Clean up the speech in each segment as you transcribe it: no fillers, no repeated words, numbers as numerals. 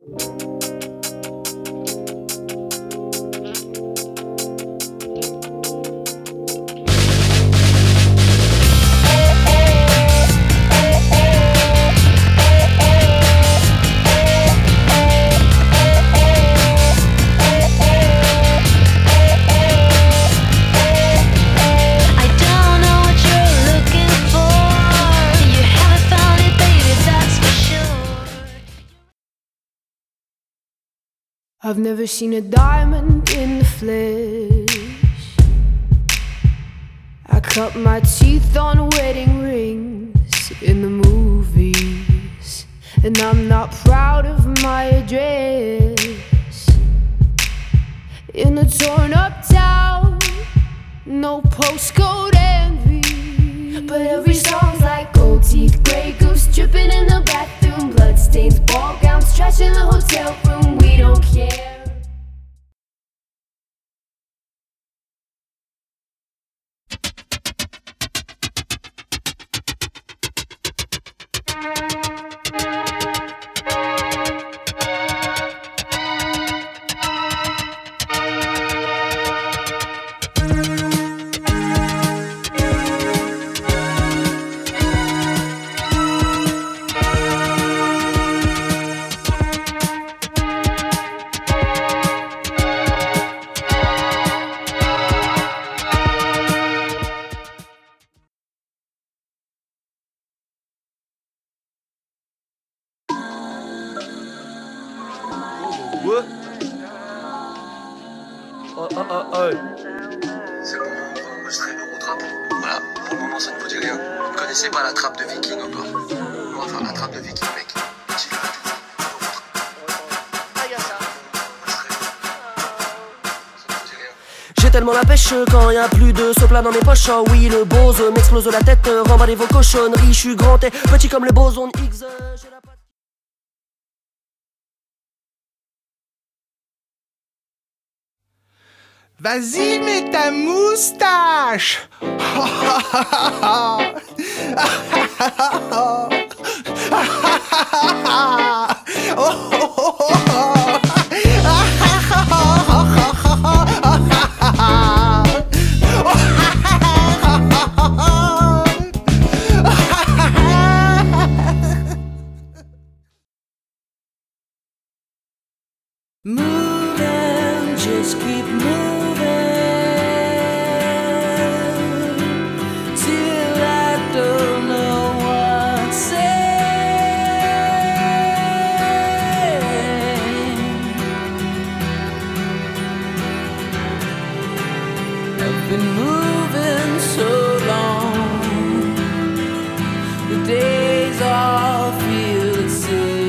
I've never seen a diamond in the flesh. I cut my teeth on wedding rings in the movies, and I'm not proud of my address. In a torn up town, no postcode envy, but every song's like gold teeth, grey goose dripping in the bathroom, bloodstains, ball gowns, trash in the hotel room. We don't care. Ouais. C'est bon, on va enregistrer le gros drapeau. Voilà, pour le moment ça ne vous dit rien. Vous ne connaissez pas la trappe de viking encore. On va faire la trappe de viking, mec. Petit le répète. J'ai tellement la pêche quand y a plus de sopla dans mes poches. Oh oui, le Bose m'explose la tête, remballez vos cochonneries. Je suis grand et petit comme le boson X. J'ai la patte. Vas-y, mets ta moustache. Moving, just keep moving till I don't know what to say. I've been moving so long, the days all feel the same.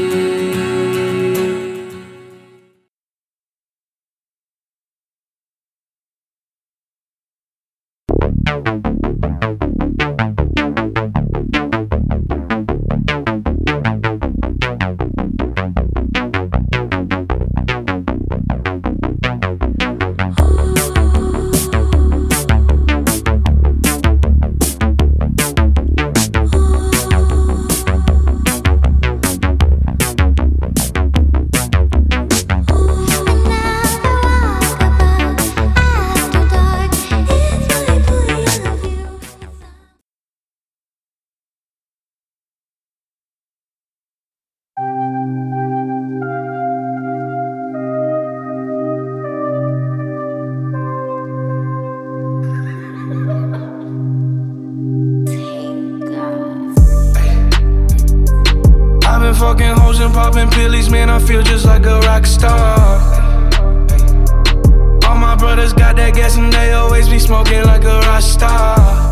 Fucking hoes and popping pillies, man, I feel just like a rock star. All my brothers got that gas and they always be smoking like a rock star.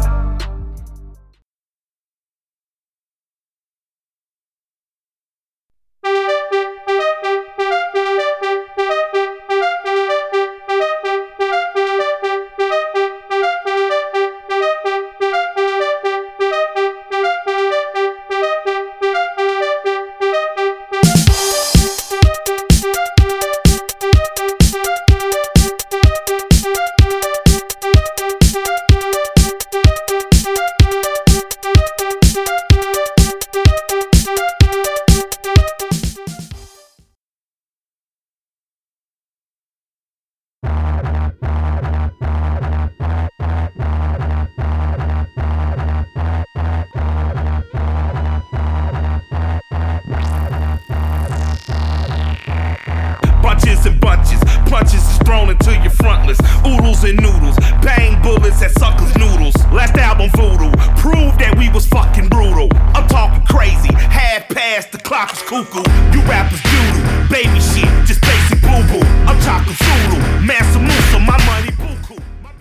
punches and bunches. Punches is thrown into your frontless. Oodles and noodles, bang bullets at suckers' noodles. Last album Voodoo, proved that we was fucking brutal. I'm talking crazy, half past the clock is cuckoo. You rappers doodle, baby shit, just basic boo-boo. I'm talking Zulu, Mansa Musa, my money buku.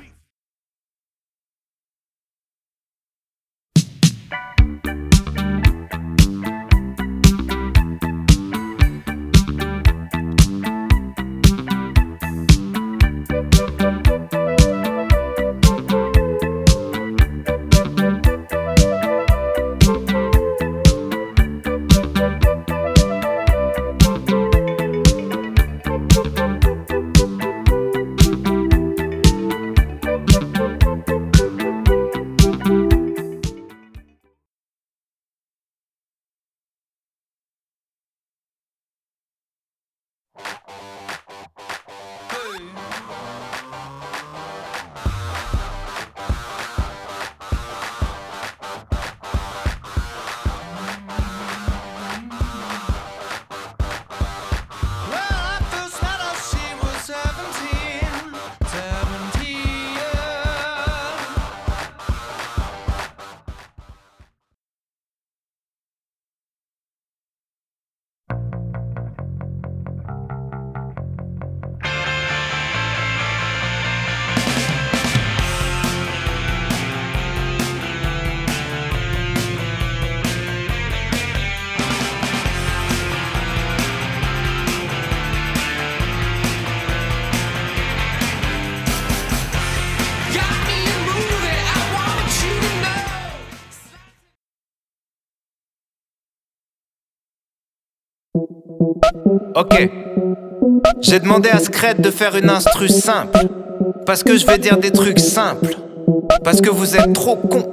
Ok, j'ai demandé à Scred de faire une instru simple. Parce que je vais dire des trucs simples. Parce que vous êtes trop cons.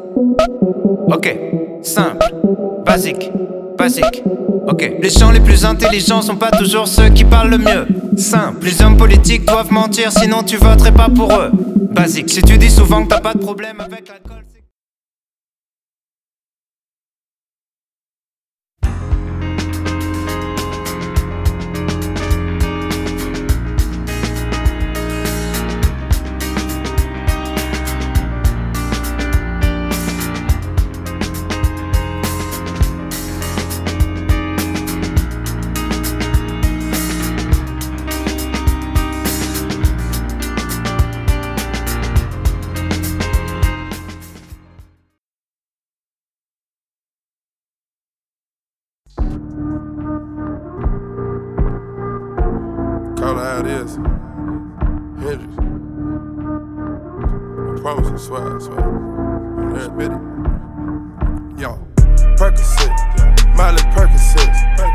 Ok, simple, basique, basique. Ok, les gens les plus intelligents sont pas toujours ceux qui parlent le mieux. Simple, les hommes politiques doivent mentir, sinon tu voterais pas pour eux. Basique, si tu dis souvent que t'as pas de problème avec l'alcool. Swag. Yo, Percocet, Miley Percocet,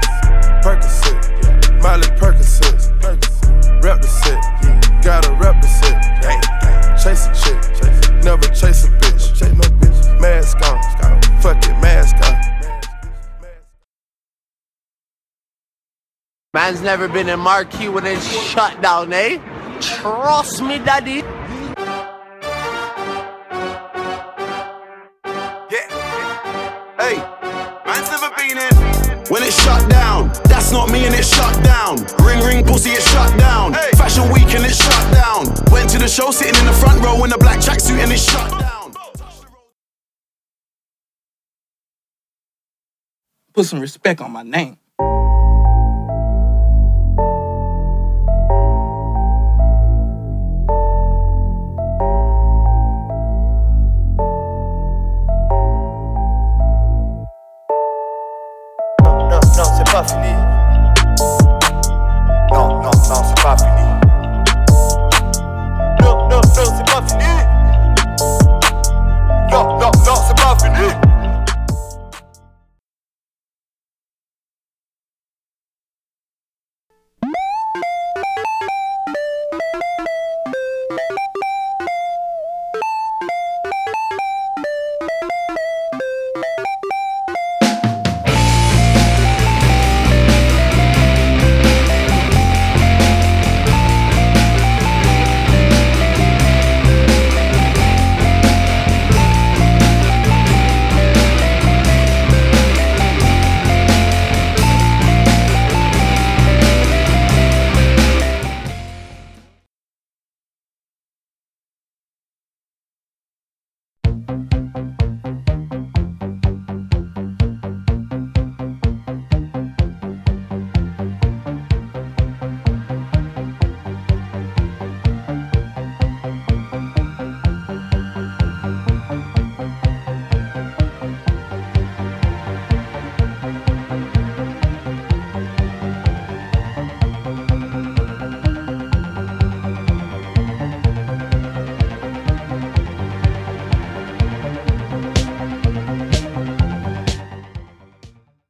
Miley Percocet, rep the set, gotta rep the set, chase a chick, never chase a bitch, mask on, fuck it, mask on. Man's never been in Marquee when it's shut down, eh? Trust me, daddy. Hey, man's never been in when it's shut down. That's not me and it's shut down. Ring pussy, it's shut down. Hey. Fashion week and it's shut down. Went to the show sitting in the front row in a black tracksuit and it's shut down. Put some respect on my name.